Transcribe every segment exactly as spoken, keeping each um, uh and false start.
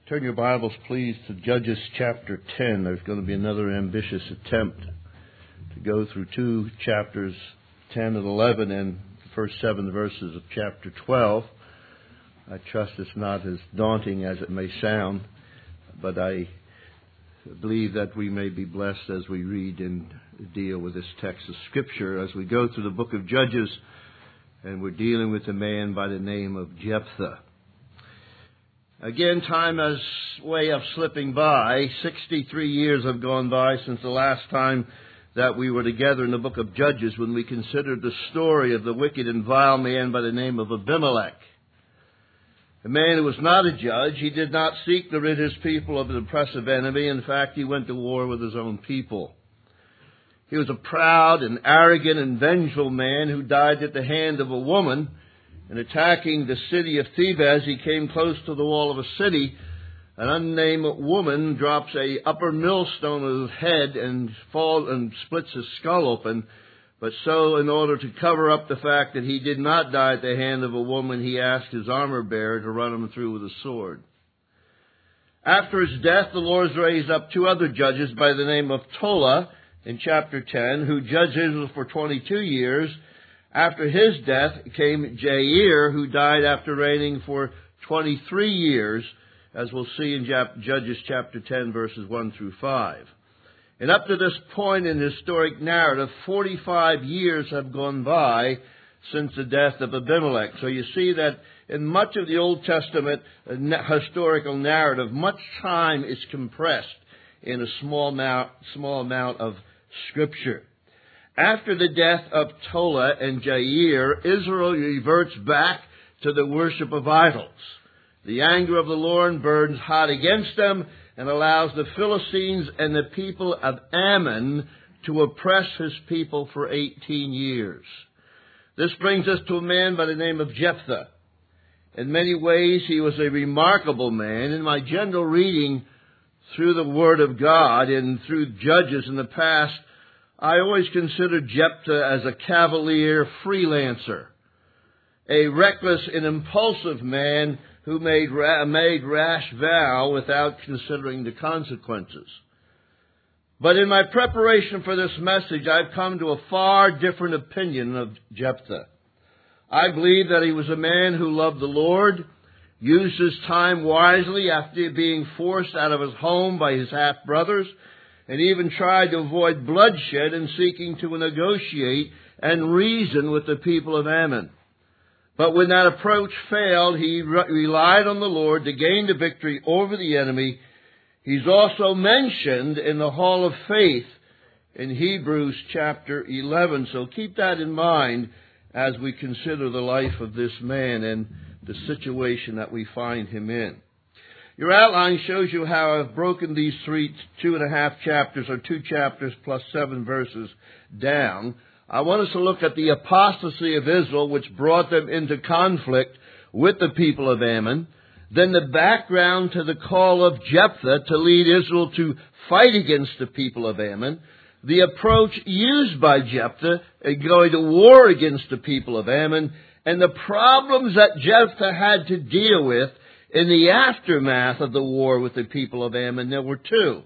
Turn your Bibles, please, to Judges chapter ten. There's going to be another ambitious attempt to go through two chapters, ten and eleven, and the first seven verses of chapter twelve. I trust it's not as daunting as it may sound, but I believe that we may be blessed as we read and deal with this text of Scripture as we go through the book of Judges, and we're dealing with a man by the name of Jephthah. Again, time has a way of slipping by. sixty-three years have gone by since the last time that we were together in the book of Judges when we considered the story of the wicked and vile man by the name of Abimelech. A man who was not a judge. He did not seek to rid his people of an oppressive enemy. In fact, he went to war with his own people. He was a proud and arrogant and vengeful man who died at the hand of a woman. In attacking the city of Thebes, he came close to the wall of a city. An unnamed woman drops a upper millstone on his head and falls and splits his skull open. But so, in order to cover up the fact that he did not die at the hand of a woman, he asked his armor bearer to run him through with a sword. After his death, the Lord raised up two other judges by the name of Tola in chapter ten, who judged Israel for twenty-two years. After his death came Jair, who died after reigning for twenty-three years, as we'll see in Judges chapter ten, verses one through five. And up to this point in the historic narrative, forty-five years have gone by since the death of Abimelech. So you see that in much of the Old Testament historical narrative, much time is compressed in a small amount, small amount of Scripture. After the death of Tola and Jair, Israel reverts back to the worship of idols. The anger of the Lord burns hot against them and allows the Philistines and the people of Ammon to oppress his people for eighteen years. This brings us to a man by the name of Jephthah. In many ways, he was a remarkable man. In my general reading through the Word of God and through Judges in the past, I always considered Jephthah as a cavalier freelancer, a reckless and impulsive man who made, ra- made rash vow without considering the consequences. But in my preparation for this message, I've come to a far different opinion of Jephthah. I believe that he was a man who loved the Lord, used his time wisely after being forced out of his home by his half-brothers, and even tried to avoid bloodshed in seeking to negotiate and reason with the people of Ammon. But when that approach failed, he re- relied on the Lord to gain the victory over the enemy. He's also mentioned in the Hall of Faith in Hebrews chapter eleven. So keep that in mind as we consider the life of this man and the situation that we find him in. Your outline shows you how I've broken these three two and a half chapters, or two chapters plus seven verses down. I want us to look at the apostasy of Israel, which brought them into conflict with the people of Ammon. Then the background to the call of Jephthah to lead Israel to fight against the people of Ammon. The approach used by Jephthah in going to war against the people of Ammon. And the problems that Jephthah had to deal with in the aftermath of the war with the people of Ammon. There were two.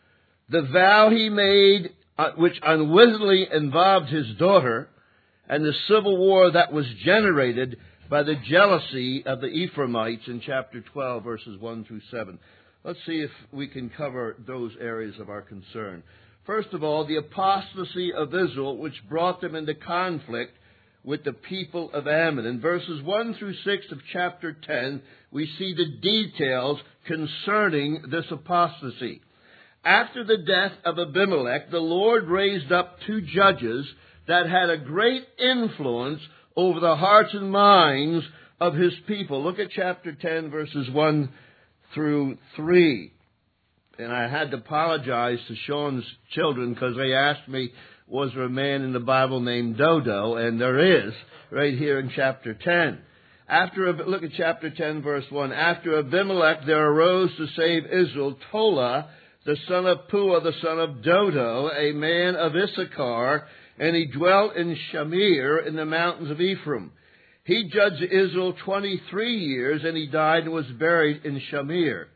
The vow he made, uh, which unwittingly involved his daughter, and the civil war that was generated by the jealousy of the Ephraimites in chapter twelve, verses one through seven. Let's see if we can cover those areas of our concern. First of all, the apostasy of Israel, which brought them into conflict with the people of Ammon. In verses one through six of chapter ten, we see the details concerning this apostasy. After the death of Abimelech, the Lord raised up two judges that had a great influence over the hearts and minds of his people. Look at chapter ten, verses one through three. And I had to apologize to Sean's children because they asked me, was there a man in the Bible named Dodo? And there is, right here in chapter ten. After, look at chapter ten, verse one. After Abimelech, there arose to save Israel Tola, the son of Puah, the son of Dodo, a man of Issachar, and he dwelt in Shamir in the mountains of Ephraim. He judged Israel twenty-three years, and he died and was buried in Shamir.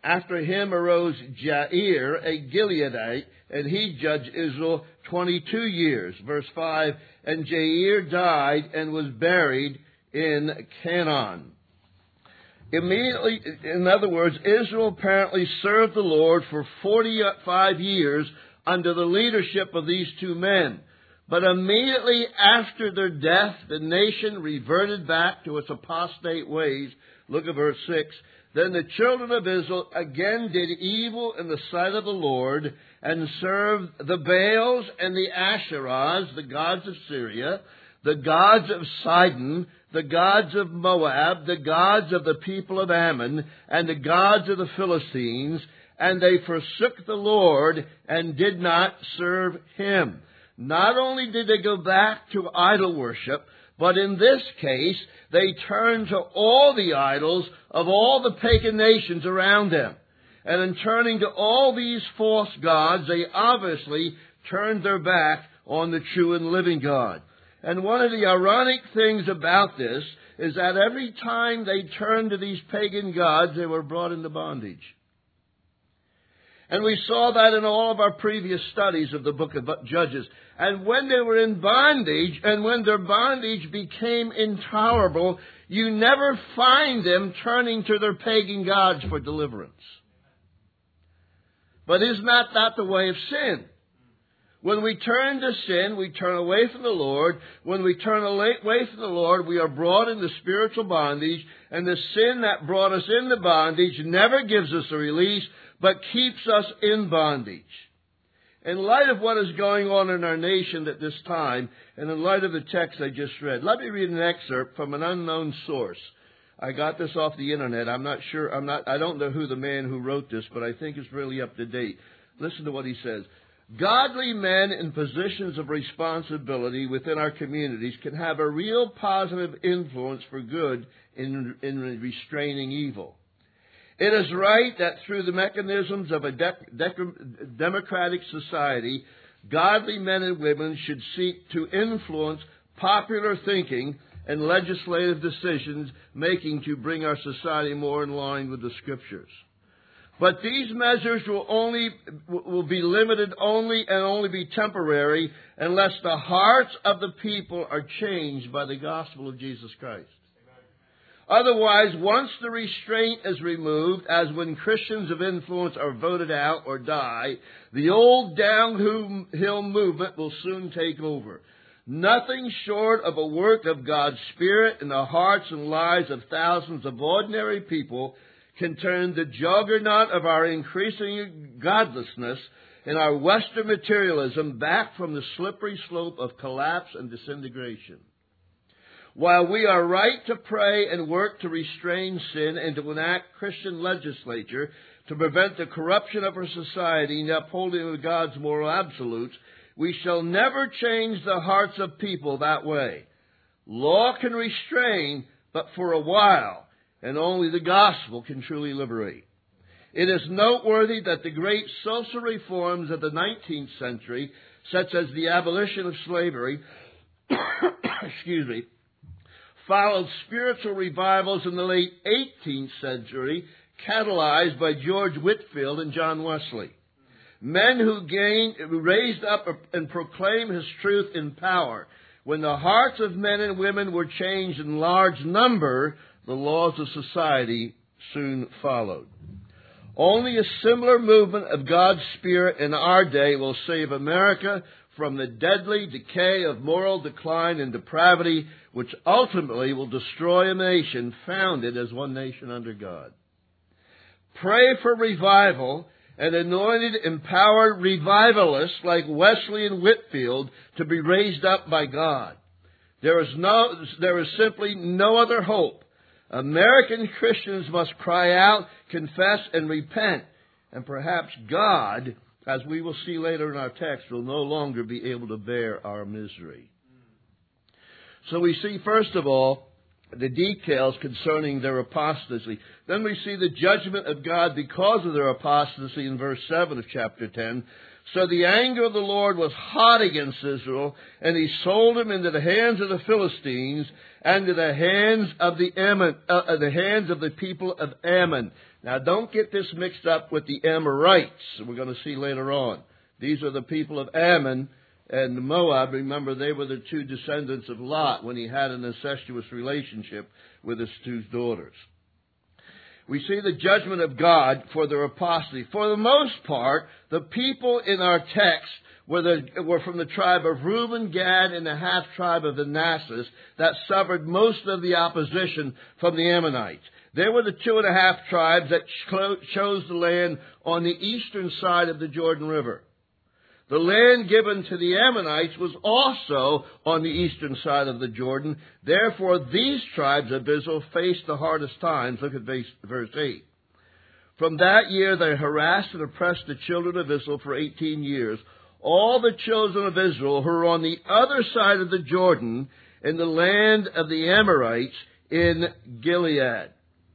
After him arose Jair, a Gileadite, and he judged Israel twenty-two years. Verse five, and Jair died and was buried in Canaan. Immediately, in other words, Israel apparently served the Lord for forty-five years under the leadership of these two men. But immediately after their death, the nation reverted back to its apostate ways. Look at verse six. Then the children of Israel again did evil in the sight of the Lord, and served the Baals and the Asherahs, the gods of Syria, the gods of Sidon, the gods of Moab, the gods of the people of Ammon, and the gods of the Philistines, and they forsook the Lord and did not serve him. Not only did they go back to idol worship, but in this case, they turned to all the idols of all the pagan nations around them. And in turning to all these false gods, they obviously turned their back on the true and living God. And one of the ironic things about this is that every time they turned to these pagan gods, they were brought into bondage. And we saw that in all of our previous studies of the book of Judges. And when they were in bondage, and when their bondage became intolerable, you never find them turning to their pagan gods for deliverance. But is not that the way of sin? When we turn to sin, we turn away from the Lord. When we turn away from the Lord, we are brought into spiritual bondage. And the sin that brought us into bondage never gives us a release, but keeps us in bondage. In light of what is going on in our nation at this time, and in light of the text I just read, let me read an excerpt from an unknown source. I got this off the internet. I'm not sure, I'm not, I don't know who the man who wrote this, but I think it's really up to date. Listen to what he says. Godly men in positions of responsibility within our communities can have a real positive influence for good in, in restraining evil. It is right that through the mechanisms of a de- de- democratic society, godly men and women should seek to influence popular thinking and legislative decisions making to bring our society more in line with the Scriptures. But these measures will only will be limited only and only be temporary unless the hearts of the people are changed by the gospel of Jesus Christ. Otherwise, once the restraint is removed, as when Christians of influence are voted out or die, the old downhill movement will soon take over. Nothing short of a work of God's Spirit in the hearts and lives of thousands of ordinary people can turn the juggernaut of our increasing godlessness and our Western materialism back from the slippery slope of collapse and disintegration. While we are right to pray and work to restrain sin and to enact Christian legislature to prevent the corruption of our society and the upholding of God's moral absolutes, we shall never change the hearts of people that way. Law can restrain, but for a while, and only the gospel can truly liberate. It is noteworthy that the great social reforms of the nineteenth century, such as the abolition of slavery, excuse me, followed spiritual revivals in the late eighteenth century, catalyzed by George Whitefield and John Wesley. Men who gained, who raised up and proclaimed his truth in power. When the hearts of men and women were changed in large number, the laws of society soon followed. Only a similar movement of God's Spirit in our day will save America from the deadly decay of moral decline and depravity, which ultimately will destroy a nation founded as one nation under God. Pray for revival and anointed, empowered revivalists like Wesley and Whitefield to be raised up by God. There is no, there is simply no other hope. American Christians must cry out, confess, and repent. And perhaps God, as we will see later in our text, will no longer be able to bear our misery. So we see, first of all, the details concerning their apostasy. Then we see the judgment of God because of their apostasy in verse seven of chapter ten. So the anger of the Lord was hot against Israel, and he sold him into the hands of the Philistines and to the hands of the Ammon, uh, the hands of the people of Ammon. Now, don't get this mixed up with the Amorites, we're going to see later on. These are the people of Ammon and Moab. Remember, they were the two descendants of Lot when he had an incestuous relationship with his two daughters. We see the judgment of God for their apostasy. For the most part, the people in our text were, the, were from the tribe of Reuben, Gad, and the half-tribe of Manasseh that suffered most of the opposition from the Ammonites. They were the two and a half tribes that chose the land on the eastern side of the Jordan River. The land given to the Ammonites was also on the eastern side of the Jordan. Therefore, these tribes of Israel faced the hardest times. Look at verse eight. From that year they harassed and oppressed the children of Israel for eighteen years. All the children of Israel who were on the other side of the Jordan in the land of the Amorites in Gilead.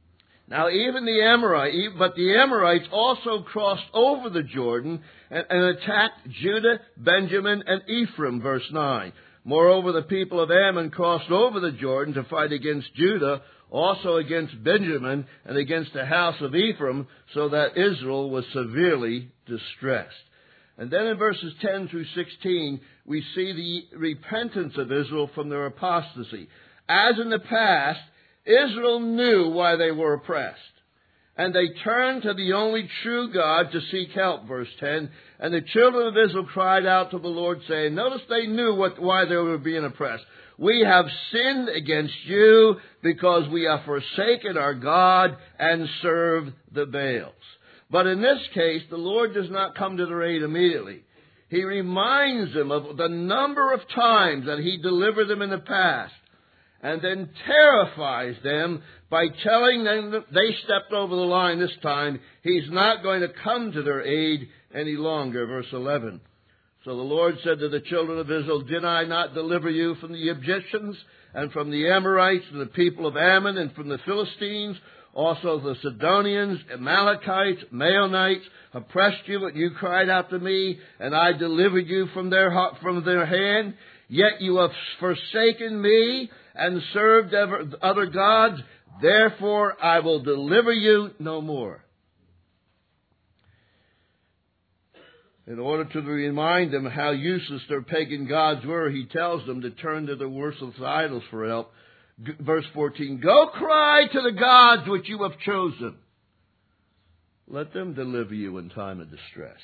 Now, even the Amorites, but the Amorites also crossed over the Jordan and, and attacked Judah, Benjamin, and Ephraim, verse nine. Moreover, the people of Ammon crossed over the Jordan to fight against Judah, also against Benjamin, and against the house of Ephraim, so that Israel was severely distressed. And then in verses ten through sixteen, we see the repentance of Israel from their apostasy. As in the past, Israel knew why they were oppressed. And they turned to the only true God to seek help, verse ten. And the children of Israel cried out to the Lord, saying, notice they knew what, why they were being oppressed. We have sinned against you because we have forsaken our God and served the Baals. But in this case, the Lord does not come to their aid immediately. He reminds them of the number of times that He delivered them in the past, and then terrifies them by telling them that they stepped over the line this time. He's not going to come to their aid any longer. Verse eleven. So the Lord said to the children of Israel, did I not deliver you from the Egyptians and from the Amorites and the people of Ammon and from the Philistines? Also the Sidonians, Amalekites, Maonites oppressed you, and you cried out to me, and I delivered you from their, from their hand. Yet you have forsaken me and served other gods. Therefore I will deliver you no more. In order to remind them how useless their pagan gods were, he tells them to turn to their worthless idols for help. Verse fourteen, go cry to the gods which you have chosen. Let them deliver you in time of distress.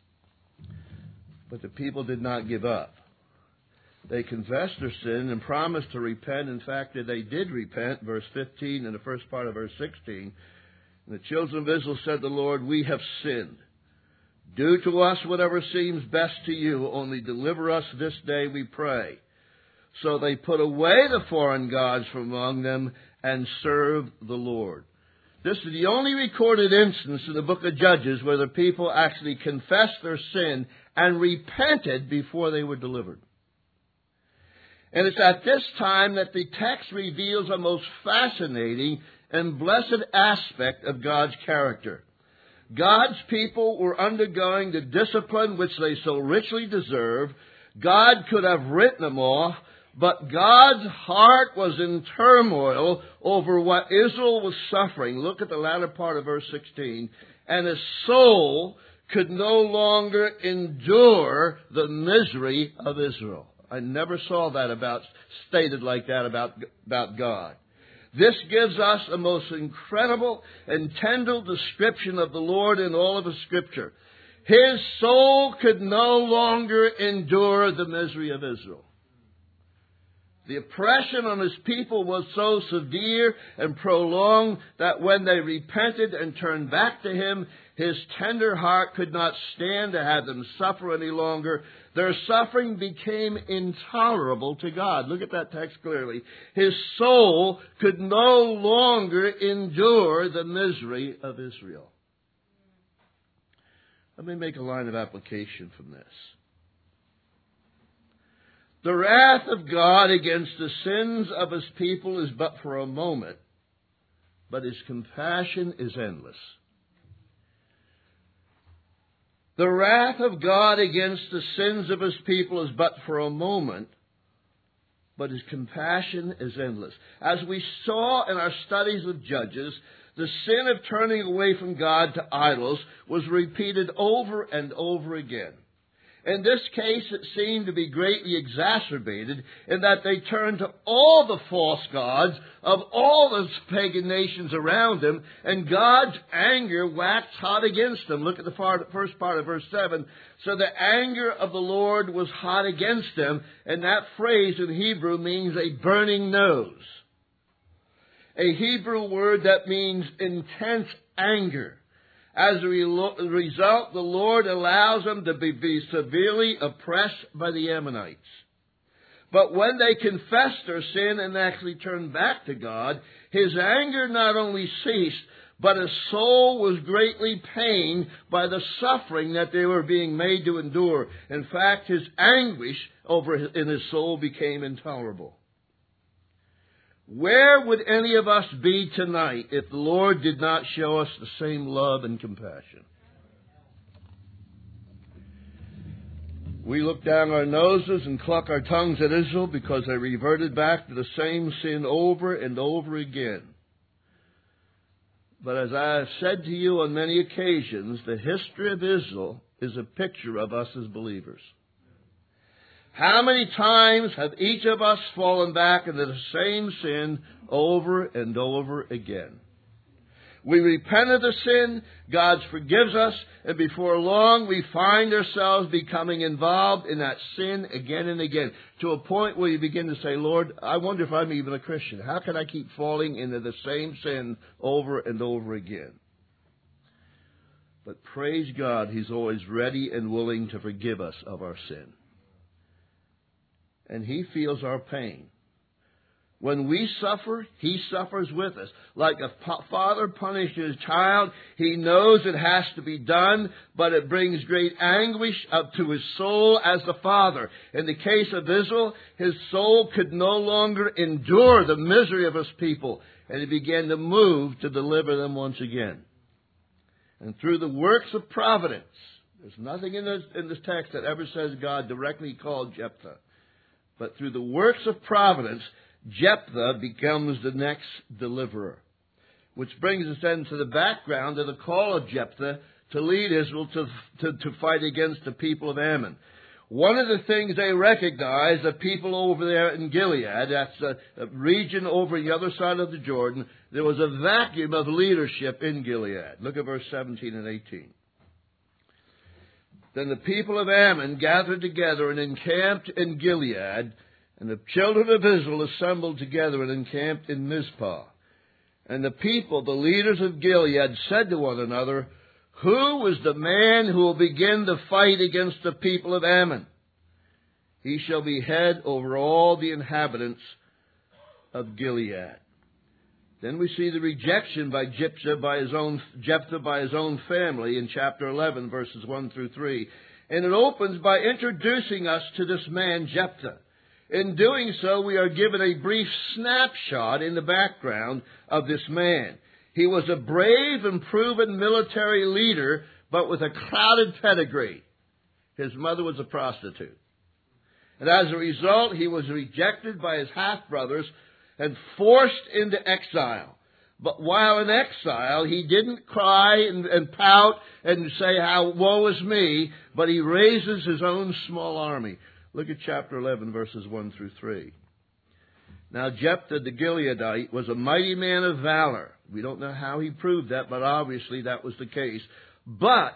But the people did not give up. They confessed their sin and promised to repent. In fact, they did repent, verse fifteen and the first part of verse sixteen. And the children of Israel said to the Lord, we have sinned. Do to us whatever seems best to you, only deliver us this day, we pray. So they put away the foreign gods from among them and served the Lord. This is the only recorded instance in the book of Judges where the people actually confessed their sin and repented before they were delivered. And it's at this time that the text reveals a most fascinating and blessed aspect of God's character. God's people were undergoing the discipline which they so richly deserved. God could have written them off, but God's heart was in turmoil over what Israel was suffering. Look at the latter part of verse sixteen. And his soul could no longer endure the misery of Israel. I never saw that about stated like that about, about God. This gives us a most incredible and tender description of the Lord in all of the Scripture. His soul could no longer endure the misery of Israel. The oppression on his people was so severe and prolonged that when they repented and turned back to him, his tender heart could not stand to have them suffer any longer. Their suffering became intolerable to God. Look at that text clearly. His soul could no longer endure the misery of Israel. Let me make a line of application from this. The wrath of God against the sins of his people is but for a moment, but his compassion is endless. The wrath of God against the sins of his people is but for a moment, but his compassion is endless. As we saw in our studies of Judges, The sin of turning away from God to idols was repeated over and over again. In this case, it seemed to be greatly exacerbated in that they turned to all the false gods of all the pagan nations around them, and God's anger waxed hot against them. Look at the first part of verse seven. So the anger of the Lord was hot against them, and that phrase in Hebrew means a burning nose. A Hebrew word that means intense anger. As a result, the Lord allows them to be, be severely oppressed by the Ammonites. But when they confessed their sin and actually turned back to God, His anger not only ceased, but His soul was greatly pained by the suffering that they were being made to endure. In fact, His anguish over in His soul became intolerable. Where would any of us be tonight if the Lord did not show us the same love and compassion? We look down our noses and cluck our tongues at Israel because they reverted back to the same sin over and over again. But as I have said to you on many occasions, the history of Israel is a picture of us as believers. How many times have each of us fallen back into the same sin over and over again? We repent of the sin, God forgives us, and before long we find ourselves becoming involved in that sin again and again, to a point where you begin to say, Lord, I wonder if I'm even a Christian. How can I keep falling into the same sin over and over again? But praise God, He's always ready and willing to forgive us of our sin. And He feels our pain. When we suffer, He suffers with us. Like a father punishes his child, He knows it has to be done, but it brings great anguish up to His soul as the father. In the case of Israel, His soul could no longer endure the misery of His people, and He began to move to deliver them once again. And through the works of providence, there's nothing in this, in this text that ever says God directly called Jephthah. But through the works of providence, Jephthah becomes the next deliverer. Which brings us then to the background of the call of Jephthah to lead Israel to, to, to fight against the people of Ammon. One of the things they recognize, the people over there in Gilead, that's a, a region over the other side of the Jordan, there was a vacuum of leadership in Gilead. Look at verse seventeen and eighteen. Then the people of Ammon gathered together and encamped in Gilead, and the children of Israel assembled together and encamped in Mizpah. And the people, the leaders of Gilead, said to one another, Who is the man who will begin the fight against the people of Ammon? He shall be head over all the inhabitants of Gilead. Then we see the rejection by Jephthah by his own, Jephthah by his own family in chapter eleven, verses one through three. And it opens by introducing us to this man, Jephthah. In doing so, we are given a brief snapshot in the background of this man. He was a brave and proven military leader, but with a clouded pedigree. His mother was a prostitute. And as a result, he was rejected by his half-brothers and forced into exile. But while in exile, he didn't cry and, and pout and say, how woe is me, but he raises his own small army. Look at chapter eleven, verses one through three. Now Jephthah the Gileadite was a mighty man of valor. We don't know how he proved that, but obviously that was the case. But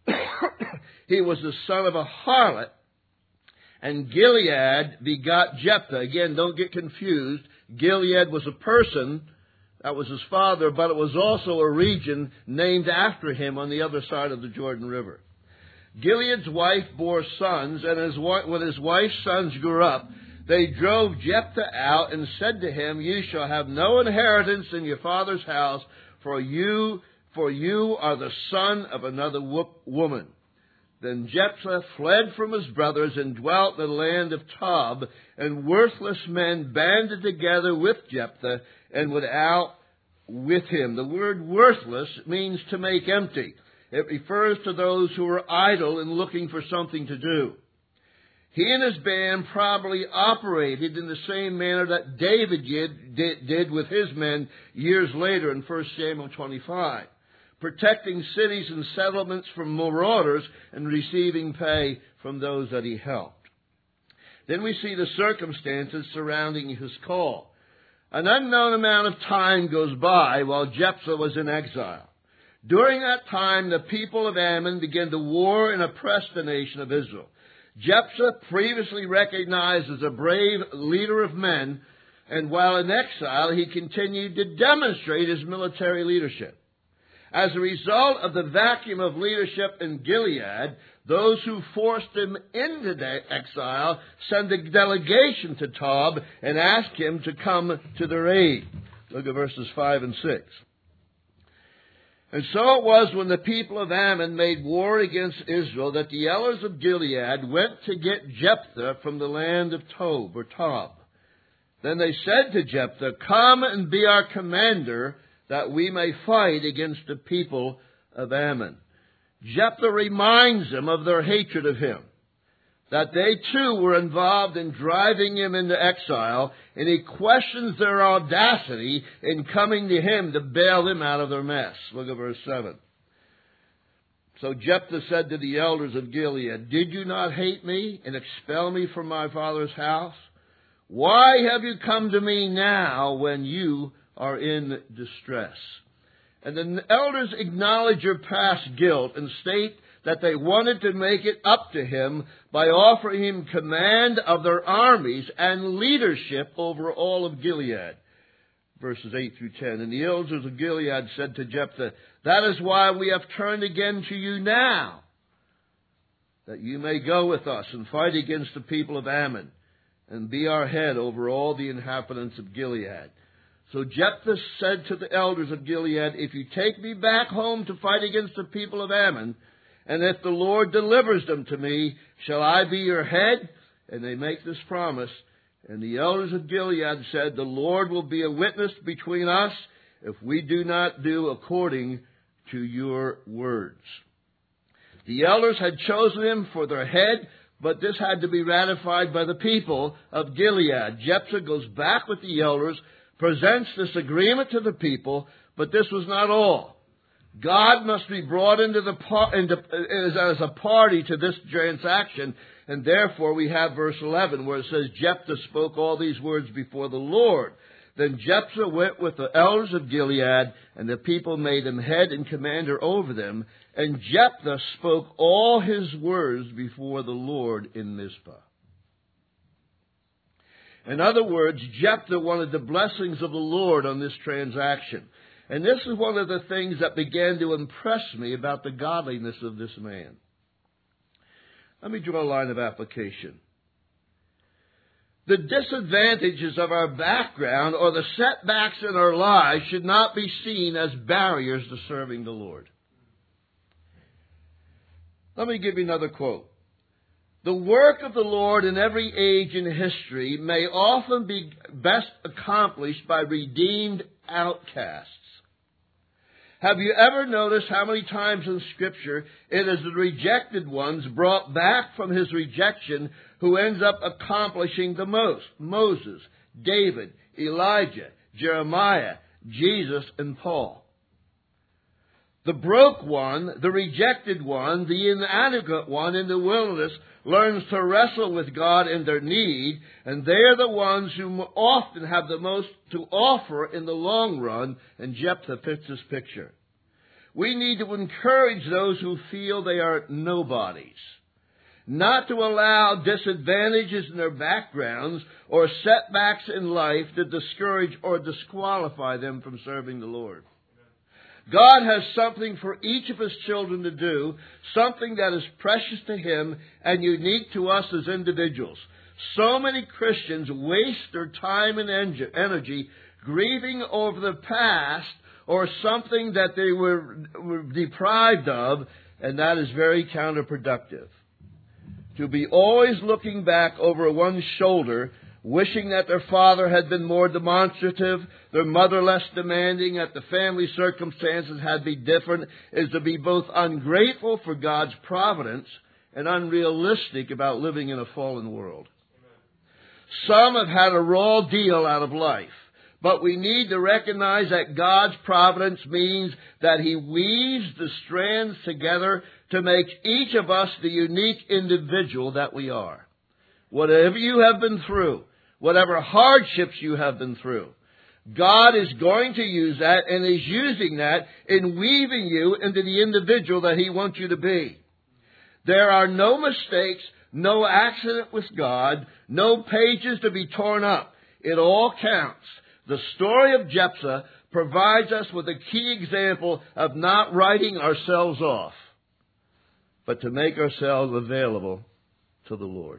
he was the son of a harlot, and Gilead begot Jephthah. Again, don't get confused. Gilead was a person, that was his father, but it was also a region named after him on the other side of the Jordan River. Gilead's wife bore sons, and his, when his wife's sons grew up, they drove Jephthah out and said to him, You shall have no inheritance in your father's house, for you, for you are the son of another woman. Then Jephthah fled from his brothers and dwelt in the land of Tob, and worthless men banded together with Jephthah and went out with him. The word worthless means to make empty. It refers to those who are idle and looking for something to do. He and his band probably operated in the same manner that David did, did, did with his men years later in First Samuel twenty-five, protecting cities and settlements from marauders and receiving pay from those that he helped. Then we see the circumstances surrounding his call. An unknown amount of time goes by while Jephthah was in exile. During that time, the people of Ammon began to war and oppress the nation of Israel. Jephthah, previously recognized as a brave leader of men, and while in exile, he continued to demonstrate his military leadership. As a result of the vacuum of leadership in Gilead, those who forced him into the exile sent a delegation to Tob and asked him to come to their aid. Look at verses five and six. And so it was when the people of Ammon made war against Israel that the elders of Gilead went to get Jephthah from the land of Tob or Tob. Then they said to Jephthah, "Come and be our commander, that we may fight against the people of Ammon." Jephthah reminds them of their hatred of him, that they too were involved in driving him into exile, and he questions their audacity in coming to him to bail them out of their mess. Look at verse seven. So Jephthah said to the elders of Gilead, "Did you not hate me and expel me from my father's house? Why have you come to me now when you are in distress?" And the elders acknowledge your past guilt and state that they wanted to make it up to him by offering him command of their armies and leadership over all of Gilead. Verses eight through ten. And the elders of Gilead said to Jephthah, "That is why we have turned again to you now, that you may go with us and fight against the people of Ammon, and be our head over all the inhabitants of Gilead." So Jephthah said to the elders of Gilead, "If you take me back home to fight against the people of Ammon, and if the Lord delivers them to me, shall I be your head?" And they make this promise. And the elders of Gilead said, "The Lord will be a witness between us if we do not do according to your words." The elders had chosen him for their head, but this had to be ratified by the people of Gilead. Jephthah goes back with the elders, presents this agreement to the people, but this was not all. God must be brought into the into, as, as a party to this transaction, and therefore we have verse eleven where it says, Jephthah spoke all these words before the Lord. Then Jephthah went with the elders of Gilead, and the people made him head and commander over them. And Jephthah spoke all his words before the Lord in Mizpah. In other words, Jephthah wanted the blessings of the Lord on this transaction. And this is one of the things that began to impress me about the godliness of this man. Let me draw a line of application. The disadvantages of our background or the setbacks in our lives should not be seen as barriers to serving the Lord. Let me give you another quote. The work of the Lord in every age in history may often be best accomplished by redeemed outcasts. Have you ever noticed how many times in Scripture it is the rejected ones brought back from his rejection who ends up accomplishing the most? Moses, David, Elijah, Jeremiah, Jesus, and Paul. The broke one, the rejected one, the inadequate one in the wilderness learns to wrestle with God in their need, and they are the ones who often have the most to offer in the long run, and Jephthah fits this picture. We need to encourage those who feel they are nobodies, not to allow disadvantages in their backgrounds or setbacks in life to discourage or disqualify them from serving the Lord. God has something for each of His children to do, something that is precious to Him and unique to us as individuals. So many Christians waste their time and energy grieving over the past or something that they were, were deprived of, and that is very counterproductive. To be always looking back over one's shoulder, wishing that their father had been more demonstrative, their mother less demanding, that the family circumstances had been different, is to be both ungrateful for God's providence and unrealistic about living in a fallen world. Some have had a raw deal out of life. But we need to recognize that God's providence means that He weaves the strands together to make each of us the unique individual that we are. Whatever you have been through, whatever hardships you have been through, God is going to use that and is using that in weaving you into the individual that He wants you to be. There are no mistakes, no accident with God, no pages to be torn up. It all counts. The story of Jephthah provides us with a key example of not writing ourselves off, but to make ourselves available to the Lord.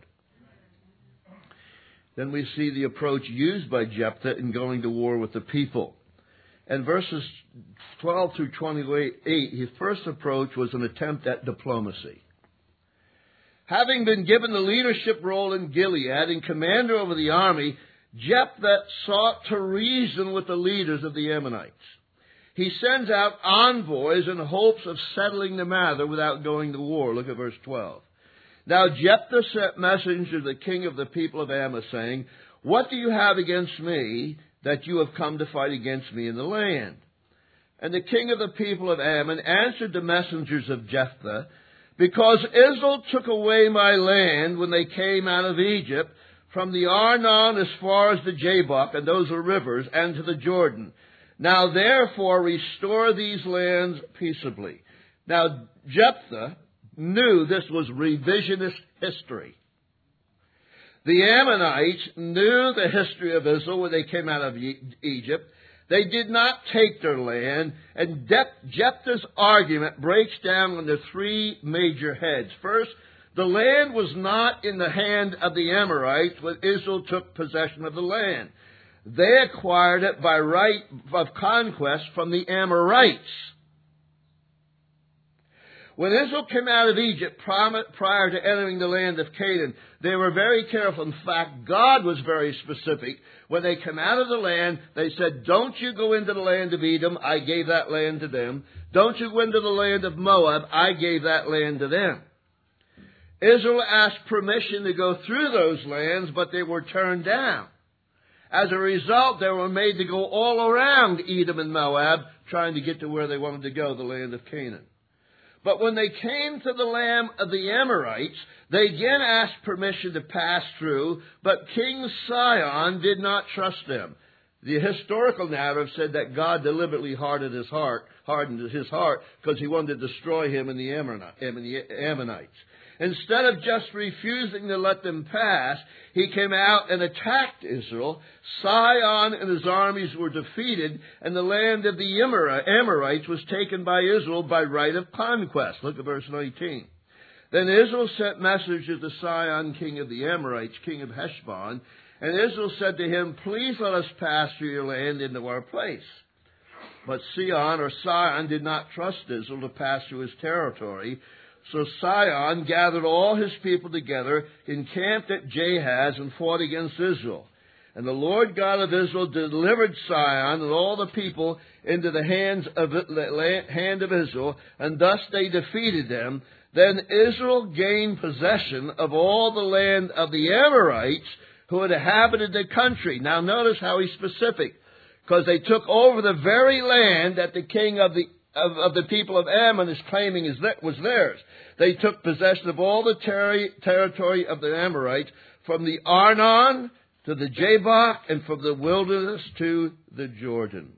Then we see the approach used by Jephthah in going to war with the people. And verses twelve through twenty-eight, his first approach was an attempt at diplomacy. Having been given the leadership role in Gilead and commander over the army, Jephthah sought to reason with the leaders of the Ammonites. He sends out envoys in hopes of settling the matter without going to war. Look at verse twelve. Now Jephthah sent messengers to the king of the people of Ammon, saying, "What do you have against me, that you have come to fight against me in the land?" And the king of the people of Ammon answered the messengers of Jephthah, "Because Israel took away my land when they came out of Egypt, from the Arnon as far as the Jabbok, and those are rivers, and to the Jordan. Now therefore restore these lands peaceably." Now Jephthah knew this was revisionist history. The Ammonites knew the history of Israel when they came out of Egypt. They did not take their land, and Jephthah's argument breaks down into three major heads. First, the land was not in the hand of the Amorites when Israel took possession of the land. They acquired it by right of conquest from the Amorites. When Israel came out of Egypt prior to entering the land of Canaan, they were very careful. In fact, God was very specific. When they came out of the land, they said, "Don't you go into the land of Edom, I gave that land to them. Don't you go into the land of Moab, I gave that land to them." Israel asked permission to go through those lands, but they were turned down. As a result, they were made to go all around Edom and Moab, trying to get to where they wanted to go, the land of Canaan. But when they came to the land of the Amorites, they again asked permission to pass through, but King Sihon did not trust them. The historical narrative said that God deliberately hardened his heart, hardened his heart, because He wanted to destroy him and the Ammonites. Instead of just refusing to let them pass, he came out and attacked Israel. Sihon and his armies were defeated, and the land of the Amorites was taken by Israel by right of conquest. Look at verse nineteen. Then Israel sent messengers to Sihon, king of the Amorites, king of Heshbon, and Israel said to him, "Please let us pass through your land into our place." But Sihon or Sihon did not trust Israel to pass through his territory. So Sihon gathered all his people together, encamped at Jahaz, and fought against Israel. And the Lord God of Israel delivered Sihon and all the people into the hands of the hand of Israel, and thus they defeated them. Then Israel gained possession of all the land of the Amorites who had inhabited the country. Now notice how he's specific, because they took over the very land that the king of the Of, of the people of Ammon is claiming is that was theirs. They took possession of all the ter- territory of the Amorites, from the Arnon to the Jabbok, and from the wilderness to the Jordan.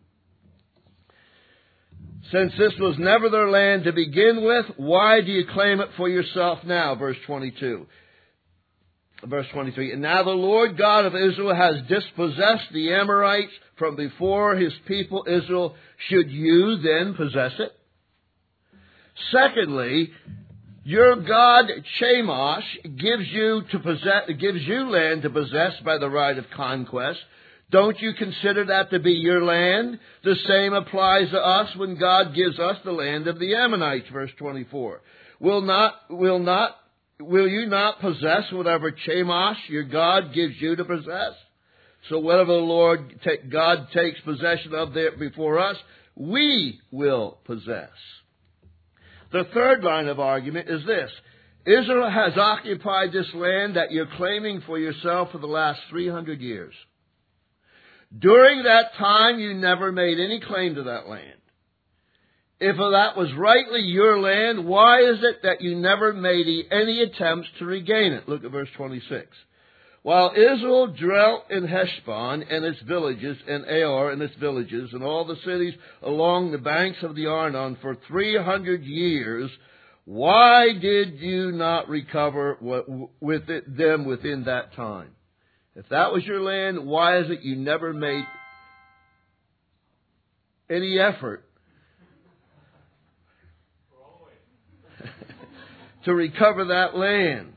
Since this was never their land to begin with, why do you claim it for yourself now? Verse twenty-two. Verse twenty-three. And now the Lord God of Israel has dispossessed the Amorites from before His people Israel. Should you then possess it? Secondly, your God Chemosh gives you to possess, gives you land to possess by the right of conquest. Don't you consider that to be your land? The same applies to us when God gives us the land of the Ammonites. Verse twenty-four. Will not, will not, will you not possess whatever Chemosh, your God, gives you to possess? So whatever the Lord, take, God takes possession of there before us, we will possess. The third line of argument is this. Israel has occupied this land that you're claiming for yourself for the last three hundred years. During that time, you never made any claim to that land. If that was rightly your land, why is it that you never made any attempts to regain it? Look at verse twenty-six. While Israel dwelt in Heshbon and its villages, and Aor and its villages, and all the cities along the banks of the Arnon for three hundred years, why did you not recover with it, them within that time? If that was your land, why is it you never made any effort to recover that land?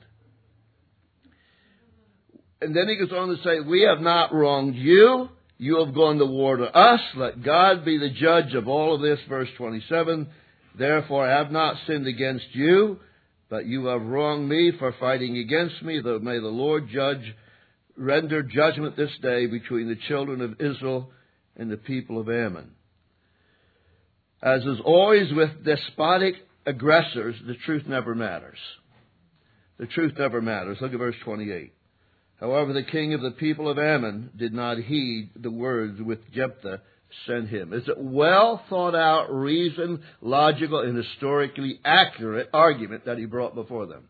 And then he goes on to say, we have not wronged you. You have gone to war to us. Let God be the judge of all of this. Verse twenty-seven. Therefore I have not sinned against you, but you have wronged me for fighting against me. May the Lord judge, render judgment this day between the children of Israel and the people of Ammon. As is always with despotic aggressors, the truth never matters. The truth never matters. Look at verse twenty-eight. However, the king of the people of Ammon did not heed the words which Jephthah sent him. It's a well thought out, reasoned, logical, and historically accurate argument that he brought before them.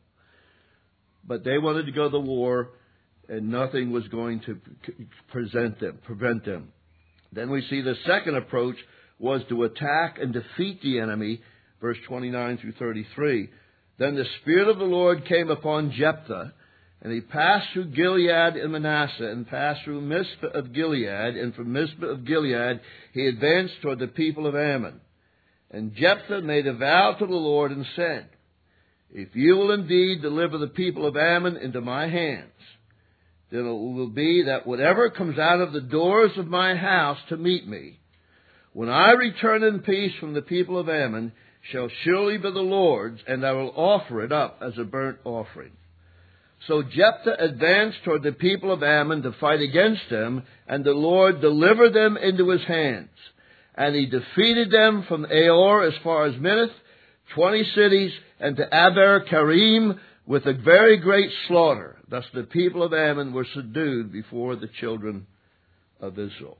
But they wanted to go to war, and nothing was going to present them, prevent them. Then we see the second approach was to attack and defeat the enemy, verse twenty-nine through thirty-three. Then the Spirit of the Lord came upon Jephthah, and he passed through Gilead and Manasseh, and passed through Mizpah of Gilead, and from Mizpah of Gilead he advanced toward the people of Ammon. And Jephthah made a vow to the Lord and said, if you will indeed deliver the people of Ammon into my hands, then it will be that whatever comes out of the doors of my house to meet me, when I return in peace from the people of Ammon, shall surely be the Lord's, and I will offer it up as a burnt offering. So Jephthah advanced toward the people of Ammon to fight against them, and the Lord delivered them into his hands. And he defeated them from Aor as far as Minnith, twenty cities, and to Aber Karim with a very great slaughter. Thus the people of Ammon were subdued before the children of Israel.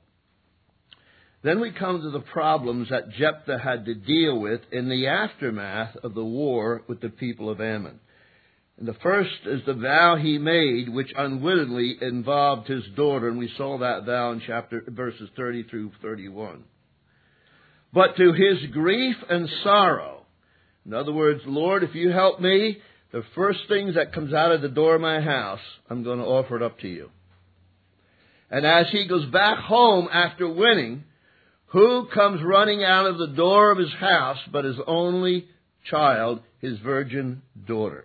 Then we come to the problems that Jephthah had to deal with in the aftermath of the war with the people of Ammon. And the first is the vow he made, which unwittingly involved his daughter, and we saw that vow in chapter verses thirty through thirty-one. But to his grief and sorrow, in other words, Lord, if you help me, the first thing that comes out of the door of my house, I'm going to offer it up to you. And as he goes back home after winning, who comes running out of the door of his house but his only child, his virgin daughter?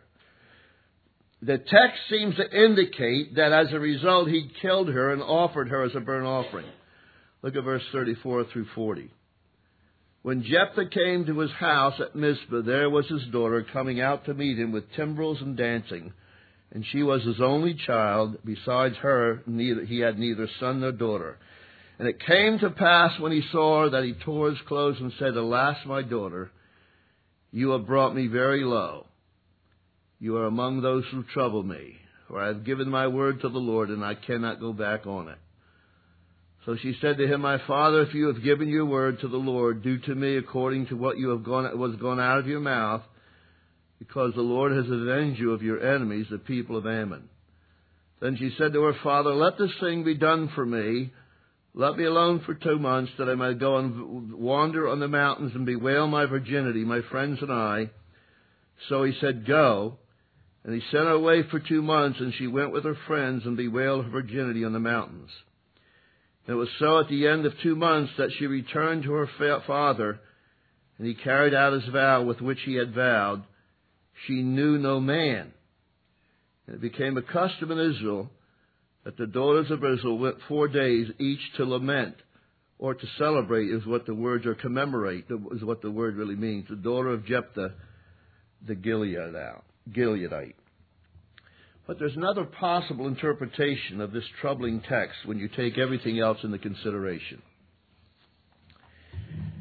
The text seems to indicate that as a result he killed her and offered her as a burnt offering. Look at verse thirty-four through forty. When Jephthah came to his house at Mizpah, there was his daughter coming out to meet him with timbrels and dancing, and she was his only child. Besides her, neither, he had neither son nor daughter. And it came to pass when he saw her that he tore his clothes and said, Alas, my daughter, you have brought me very low. You are among those who trouble me, for I have given my word to the Lord, and I cannot go back on it. So she said to him, My father, if you have given your word to the Lord, do to me according to what you have gone, was gone out of your mouth, because the Lord has avenged you of your enemies, the people of Ammon. Then she said to her father, Let this thing be done for me. Let me alone for two months, that I may go and wander on the mountains and bewail my virginity, my friends and I. So he said, Go. And he sent her away for two months, and she went with her friends and bewailed her virginity on the mountains. And it was so at the end of two months that she returned to her father, and he carried out his vow with which he had vowed. She knew no man. And it became a custom in Israel that the daughters of Israel went four days each to lament, or to celebrate is what the words, or commemorate is what the word really means. The daughter of Jephthah, the Gileadite. But there's another possible interpretation of this troubling text when you take everything else into consideration.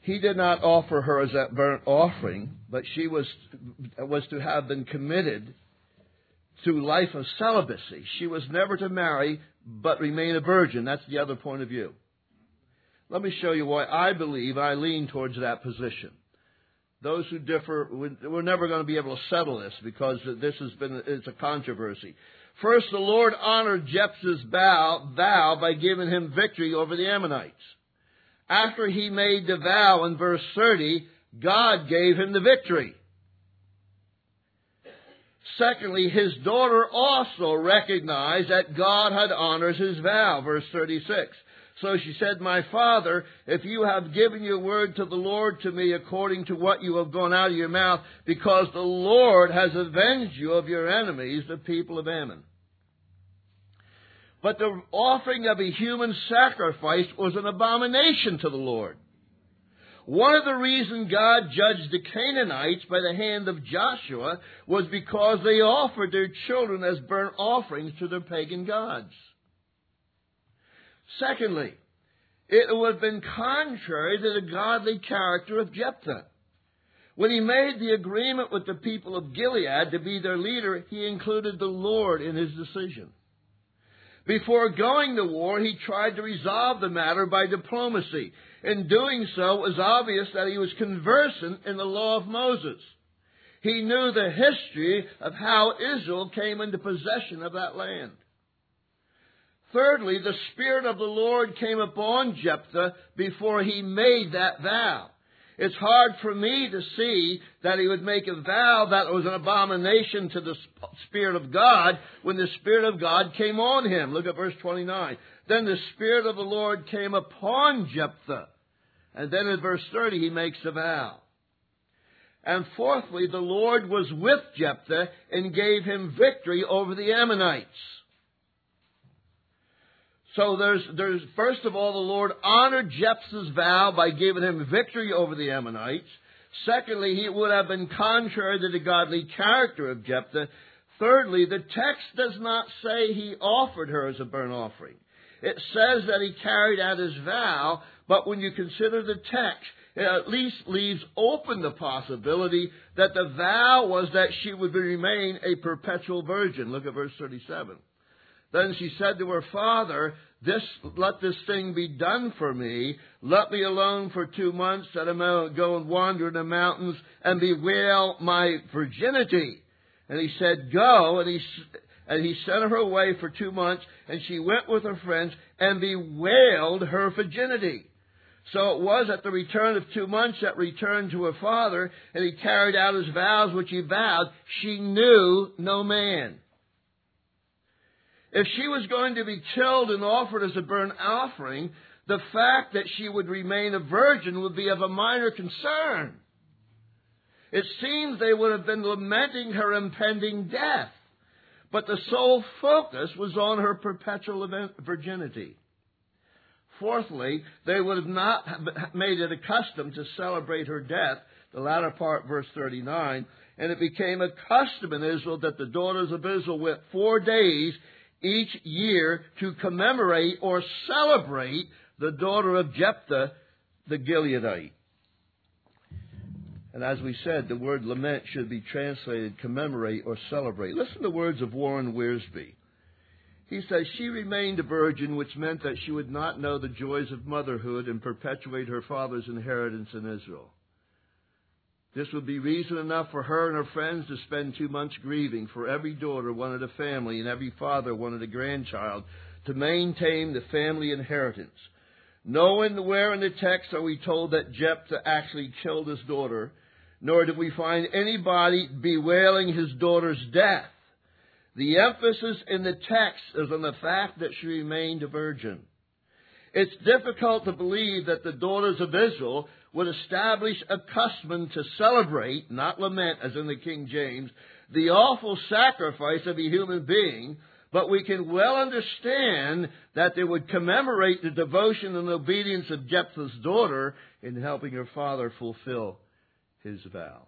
he did not offer her as that burnt offering, but she was, was to have been committed to life of celibacy. She was never to marry, but remain a virgin. That's the other point of view. Let me show you why I believe I lean towards that position. Those who differ, we're never going to be able to settle this because this has been, it's a controversy. First, the Lord honored Jephthah's vow, vow by giving him victory over the Ammonites. After he made the vow in verse thirty, God gave him the victory. Secondly, his daughter also recognized that God had honored his vow, verse thirty-six. So she said, my father, if you have given your word to the Lord to me according to what you have gone out of your mouth, because the Lord has avenged you of your enemies, the people of Ammon. But the offering of a human sacrifice was an abomination to the Lord. One of the reasons God judged the Canaanites by the hand of Joshua was because they offered their children as burnt offerings to their pagan gods. Secondly, it would have been contrary to the godly character of Jephthah. When he made the agreement with the people of Gilead to be their leader, he included the Lord in his decision. Before going to war, he tried to resolve the matter by diplomacy. In doing so, it was obvious that he was conversant in the law of Moses. He knew the history of how Israel came into possession of that land. Thirdly, the Spirit of the Lord came upon Jephthah before he made that vow. It's hard for me to see that he would make a vow that was an abomination to the Spirit of God when the Spirit of God came on him. Look at verse twenty-nine. Then the Spirit of the Lord came upon Jephthah. And then in verse thirty he makes a vow. And fourthly, the Lord was with Jephthah and gave him victory over the Ammonites. So there's, there's, first of all, the Lord honored Jephthah's vow by giving him victory over the Ammonites. Secondly, he would have been contrary to the godly character of Jephthah. Thirdly, the text does not say he offered her as a burnt offering. It says that he carried out his vow, but when you consider the text, it at least leaves open the possibility that the vow was that she would remain a perpetual virgin. Look at verse thirty-seven. Then she said to her father, this, let this thing be done for me. Let me alone for two months that I may go and wander in the mountains and bewail my virginity. And he said, go. And he, and he sent her away for two months. And she went with her friends and bewailed her virginity. So it was at the return of two months that returned to her father. And he carried out his vows which he vowed. She knew no man. If she was going to be killed and offered as a burnt offering, the fact that she would remain a virgin would be of a minor concern. It seems they would have been lamenting her impending death, but the sole focus was on her perpetual virginity. Fourthly, they would have not made it a custom to celebrate her death, the latter part, verse thirty-nine, and it became a custom in Israel that the daughters of Israel went four days each year to commemorate or celebrate the daughter of Jephthah, the Gileadite. And as we said, the word lament should be translated commemorate or celebrate. Listen to the words of Warren Wiersbe. He says, she remained a virgin, which meant that she would not know the joys of motherhood and perpetuate her father's inheritance in Israel. This would be reason enough for her and her friends to spend two months grieving, for every daughter wanted a family and every father wanted a grandchild to maintain the family inheritance. Nowhere in the text are we told that Jephthah actually killed his daughter, nor do we find anybody bewailing his daughter's death. The emphasis in the text is on the fact that she remained a virgin. It's difficult to believe that the daughters of Israel would establish a custom to celebrate, not lament as in the King James, the awful sacrifice of a human being, but we can well understand that they would commemorate the devotion and obedience of Jephthah's daughter in helping her father fulfill his vow.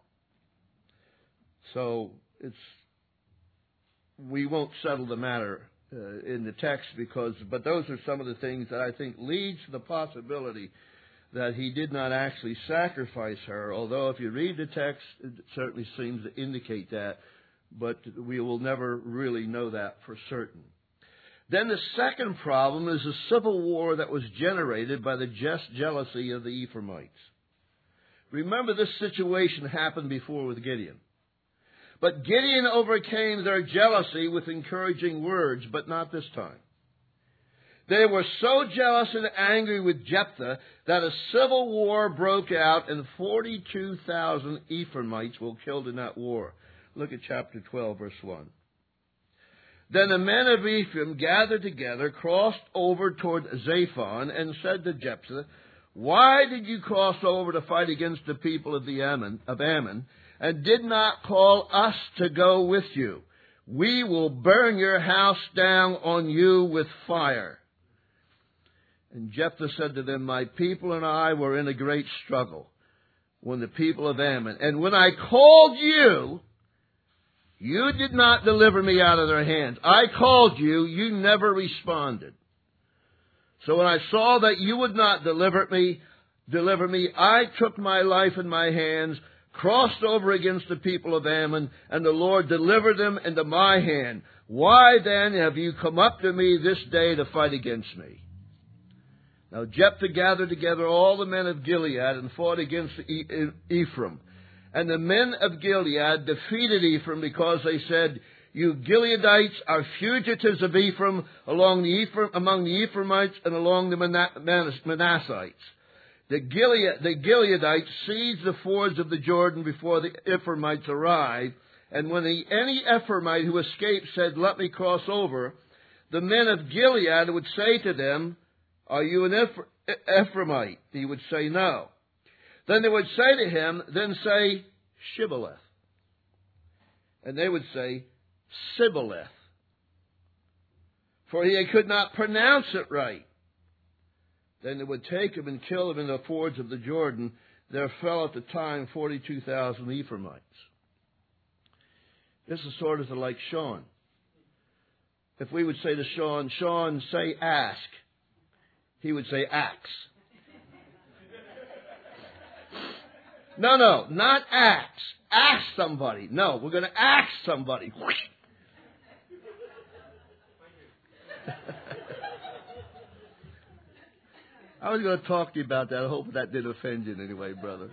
So it's we won't settle the matter uh, in the text because, but those are some of the things that I think leads to the possibility that he did not actually sacrifice her, although if you read the text, it certainly seems to indicate that, but we will never really know that for certain. Then the second problem is the civil war that was generated by the just jealousy of the Ephraimites. Remember, this situation happened before with Gideon. But Gideon overcame their jealousy with encouraging words, but not this time. They were so jealous and angry with Jephthah that a civil war broke out and forty-two thousand Ephraimites were killed in that war. Look at chapter twelve, verse one. Then the men of Ephraim gathered together, crossed over toward Zaphon, and said to Jephthah, "Why did you cross over to fight against the people of the Ammon, of Ammon, and did not call us to go with you? We will burn your house down on you with fire." And Jephthah said to them, "My people and I were in a great struggle when the people of Ammon, and when I called you, you did not deliver me out of their hands. I called you, you never responded. So when I saw that you would not deliver me, deliver me, I took my life in my hands, crossed over against the people of Ammon, and the Lord delivered them into my hand. Why then have you come up to me this day to fight against me?" Now Jephthah gathered together all the men of Gilead and fought against Ephraim. And the men of Gilead defeated Ephraim because they said, "You Gileadites are fugitives of Ephraim, along the Ephraim among the Ephraimites and along the Manassites." The, Gilead, the Gileadites seized the fords of the Jordan before the Ephraimites arrived. And when the, any Ephraimite who escaped said, "Let me cross over," the men of Gilead would say to them, "Are you an Ephraimite?" He would say, "No." Then they would say to him, "Then say Shibboleth." And they would say, "Sibboleth," for he could not pronounce it right. Then they would take him and kill him in the fords of the Jordan. There fell at the time forty-two thousand Ephraimites. This is sort of like Sean. If we would say to Sean, "Sean, say ask," he would say axe. No, no, not axe. Ask somebody. No, we're going to ask somebody. I was going to talk to you about that. I hope that didn't offend you in any way, brother.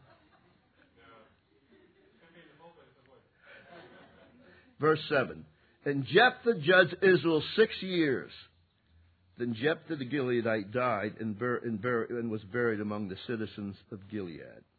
Verse seven. And Jephthah judged Israel six years. Then Jephthah the Gileadite died and, bur- and, bur- and was buried among the citizens of Gilead.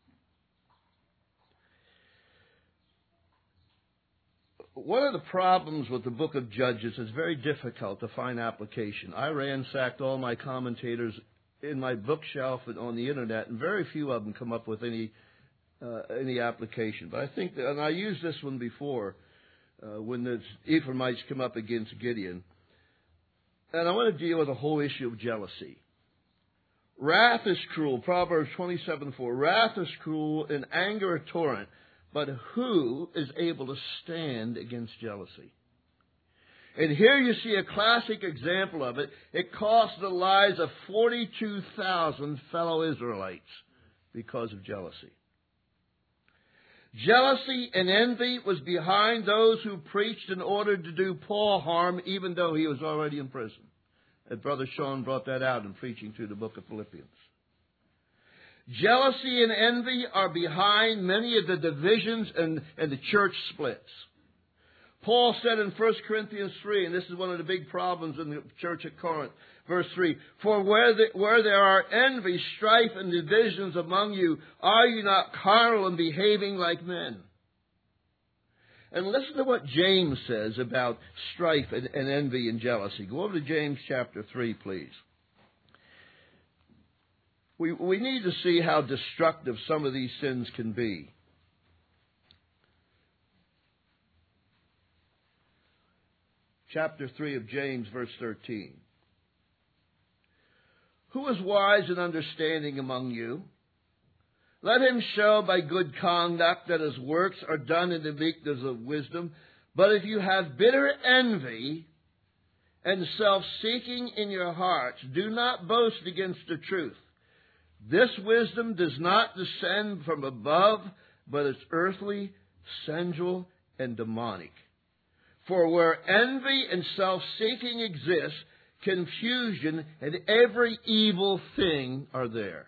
One of the problems with the book of Judges is very difficult to find application. I ransacked all my commentators in my bookshelf and on the internet, and very few of them come up with any uh, any application. But I think that, and I used this one before, uh, when the Ephraimites come up against Gideon. And I want to deal with the whole issue of jealousy. Wrath is cruel. Proverbs twenty-seven four. Wrath is cruel and anger a torrent. But who is able to stand against jealousy? And here you see a classic example of it. It cost the lives of forty-two thousand fellow Israelites because of jealousy. Jealousy and envy was behind those who preached in order to do Paul harm, even though he was already in prison. And Brother Sean brought that out in preaching through the book of Philippians. Jealousy and envy are behind many of the divisions and, and the church splits. Paul said in First Corinthians three, and this is one of the big problems in the church at Corinth, verse three, "For where, the, where there are envy, strife, and divisions among you, are you not carnal and behaving like men?" And listen to what James says about strife and, and envy and jealousy. Go over to James chapter three, please. We, we need to see how destructive some of these sins can be. Chapter three of James, verse thirteen. "Who is wise and understanding among you? Let him show by good conduct that his works are done in the meekness of wisdom. But if you have bitter envy and self-seeking in your hearts, do not boast against the truth. This wisdom does not descend from above, but is earthly, sensual, and demonic. For where envy and self-seeking exist, confusion and every evil thing are there.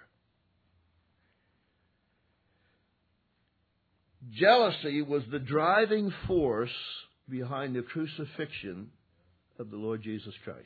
Jealousy was the driving force behind the crucifixion of the Lord Jesus Christ.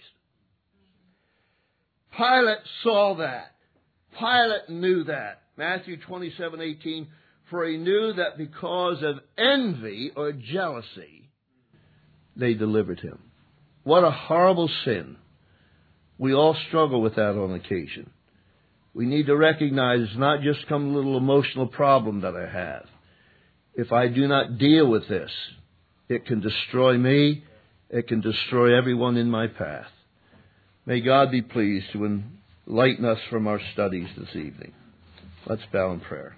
Pilate saw that. Pilate knew that. Matthew twenty-seven eighteen, for he knew that because of envy or jealousy, they delivered him. What a horrible sin. We all struggle with that on occasion. We need to recognize it's not just some little emotional problem that I have. If I do not deal with this, it can destroy me. It can destroy everyone in my path. May God be pleased to enlighten us from our studies this evening. Let's bow in prayer.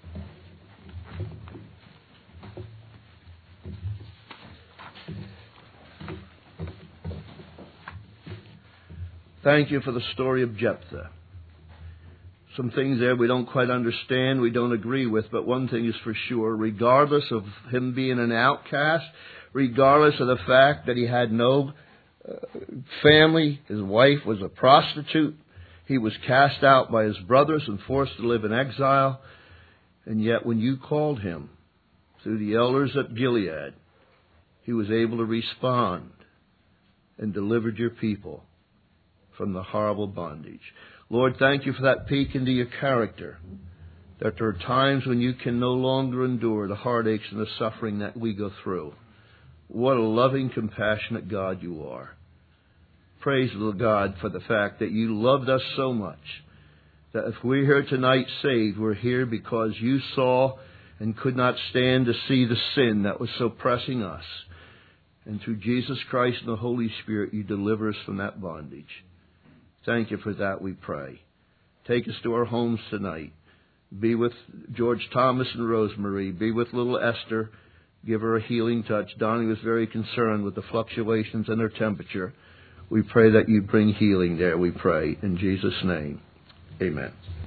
Thank you for the story of Jephthah. Some things there we don't quite understand, we don't agree with, but one thing is for sure, regardless of him being an outcast, regardless of the fact that he had no uh, family, his wife was a prostitute, he was cast out by his brothers and forced to live in exile, and yet when you called him through the elders at Gilead, he was able to respond and delivered your people from the horrible bondage. Lord, thank you for that peek into your character, that there are times when you can no longer endure the heartaches and the suffering that we go through. What a loving, compassionate God you are. Praise the God for the fact that you loved us so much, that if we're here tonight saved, we're here because you saw and could not stand to see the sin that was so pressing us. And through Jesus Christ and the Holy Spirit, you deliver us from that bondage. Thank you for that, we pray. Take us to our homes tonight. Be with George Thomas and Rosemary. Be with little Esther. Give her a healing touch. Donnie was very concerned with the fluctuations in her temperature. We pray that you bring healing there, we pray. In Jesus' name, amen.